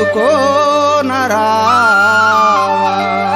వేడుకోనరావా.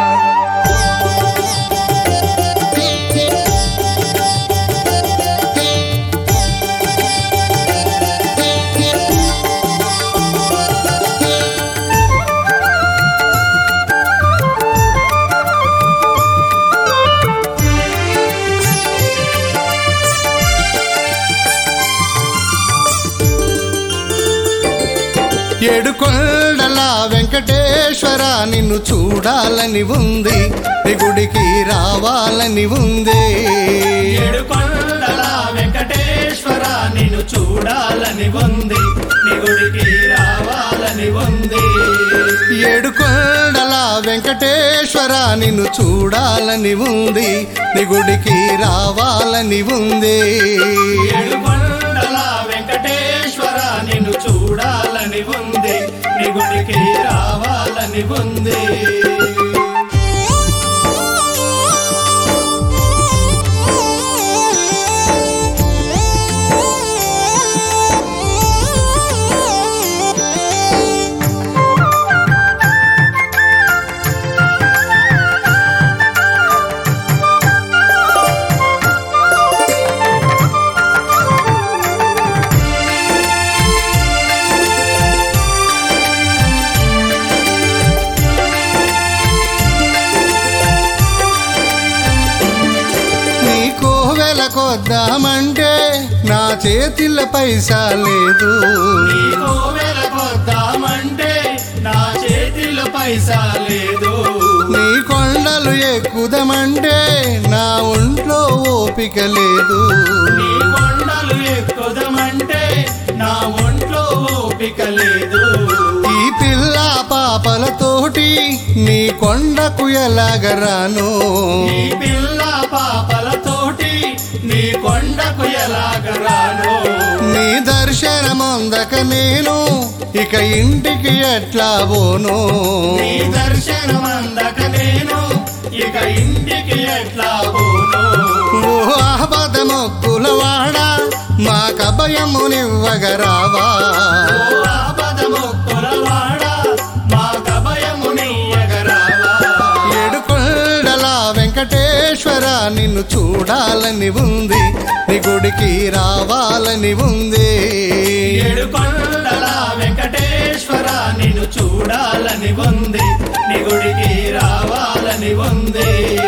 ఏడుకొండల వెంకటేశ్వర నిన్ను చూడాలని ఉంది, నీ గుడికి రావాలని ఉంది. ఏడుకొండల వెంకటేశ్వర నిన్ను చూడాలని ఉంది, నీ గుడికి రావాలని ఉంది. ఏడుకొండల వెంకటేశ్వర నిన్ను చూడాలని ఉంది, నీ గుడికి రావాలని ఉంది. ఏడుకొండల వెంకటేశ్వర నిన్ను చూడాలని ఉంది, నీ గుడికి రావాలని ఉంది. కొద్దామంటే నా చేతిలో పైసా లేదు, నీ కోవెలకొద్దామంటే నా చేతిలో పైసా లేదు. నీ కొండలు ఎక్కుదామంటే నా ఒంట్లో ఓపిక లేదు, నీ కొండలు ఎక్కుదామంటే నా ఒంట్లో ఓపిక లేదు. ఈ పిల్ల పాపలతోటి నీ కొండకు ఎలాగరాను, ఈ పిల్ల పాపలతోటి నీ కొండకు ఎలాగరాను. నీ దర్శనమొందక నేను ఇక ఇంటికి ఎట్లా పోను, నీ దర్శనమందక నేను ఇక ఇంటికి ఎట్లా పోను. ఓ ఆపద మొక్కుల వాడ మాకభయమునివ్వగరావా. ఓ ఆపద మొక్కుల వాడ మాకభయమునియ్యగరావా. ఏడుకొండల వెంకటేశ్వర నిన్ను చూడాలని ఉంది, నీ గుడికి రావాలని ఉంది. ఏడుకొండల వెంకటేశ్వర నిన్ను చూడాలని ఉంది, నీ గుడికి రావాలని ఉంది.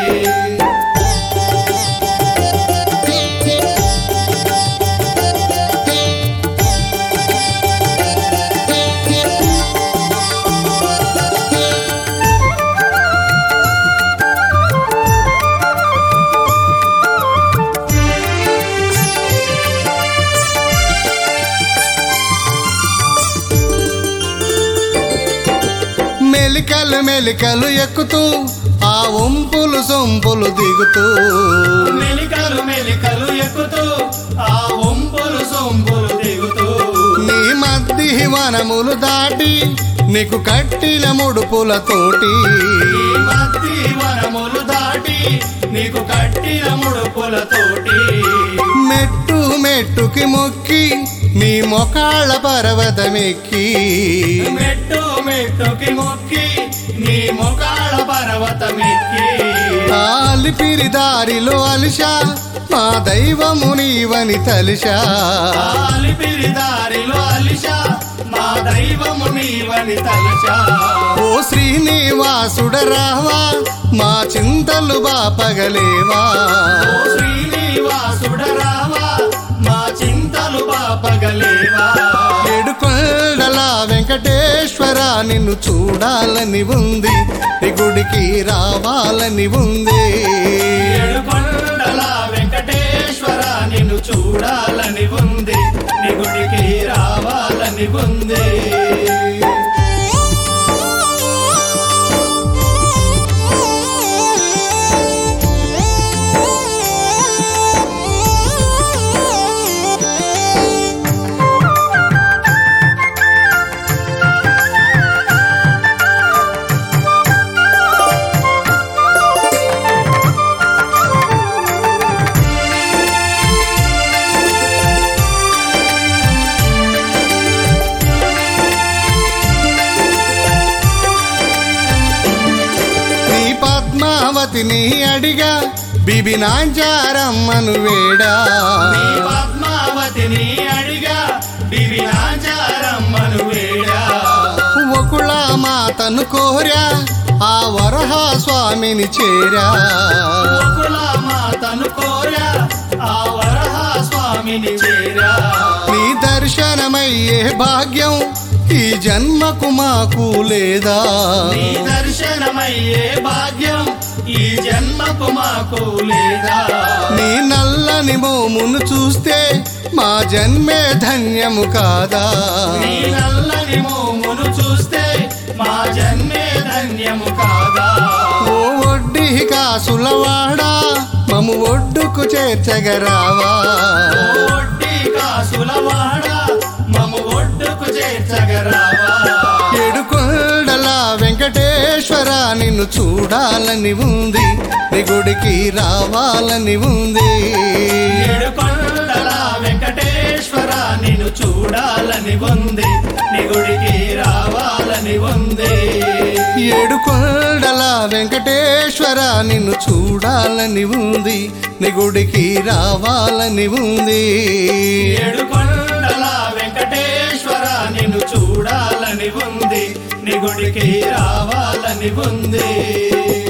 మెలికలు మెలికలు ఎక్కుతూ ఆ వంపులు సొంపులు దిగుతూ, మెలికలు మెలికలు ఎక్కుతూ ఆ వంపులు సొంపులు దిగుతూ, నీ మధ్య వనములు దాటి నీకు కట్టిన ముడుపులతోటి, ఈ మధ్య వనములు దాటి నీకు కట్టిన ముడుపులతోటి, మెట్టు మెట్టుకి మొక్కి నీ మొకాళ్ళ పర్వతమెక్కి, మెట్టు మెట్టుకి మొక్కి నీ మొకాళ్ళ పర్వతమెక్కి, ఆలిపిరి దారిలో అలిషా మా దైవము నీవని తలిషా. ఆలిపిరి దారిలో అలిషా మా దైవము నీవని తలచా. ఓ శ్రీనివాసుడ రావా మా చింతలు బాపగలేవా. ఓ శ్రీనివాసుడ రావా మా చింతలు బాపగలేవా. ఏడుకొండల వెంకటేశ్వర నిన్ను చూడాలని ఉంది, నీ గుడికి రావాలని ఉంది. ఏడుకొండల వెంకటేశ్వర నిన్ను చూడాలని ఉంది, నీ గుడికి రావాలని ఉంది. పద్మావతిని అడిగా బిబినాంచారమ్మను వేడా నీ పద్మావతిని అడిగా బిబినాంచారమ్మను వేడా ఒకళ మాతను కోరా ఆ వరహ స్వామిని చేరా ఒకళ మాతను కోరా ఆ వరహ స్వామిని చేరా నీ దర్శనమయ్యే భాగ్యం ఈ జన్మకు మాకు లేదా నీ దర్శనమయ్యే భాగ్యం ఈ జన్మకు మాకు లేదా నీ నల్లని మోమును చూస్తే మా జన్మే ధన్యము కాదా నీ నల్లని మోమును చూస్తే మా జన్మే ధన్యము కాదా ఓ ఒడ్డి కాసులవాడా మము ఒడ్డుకు చేర్చగరావా ఒడ్డి కాసులవాడా మము ఒడ్డుకు చేర్చగరావా ఏడుకొండల వెంకటేశ్వర నిన్ను చూడాలని ఉంది నీ గుడికి రావాలని ఉంది ఏడుకొండల వెంకటేశ్వర నిన్ను చూడాలని ఉంది నీ గుడికి రావాలని ఉంది ఏడుకొండల వెంకటేశ్వర నిన్ను చూడాలని ఉంది నీ గుడికి రావాలని ఉంది ఏడుకొండల వెంకటేశ్వర నిన్ను చూడాలని ఉంది నీ గుడికి రావాలని ఉంది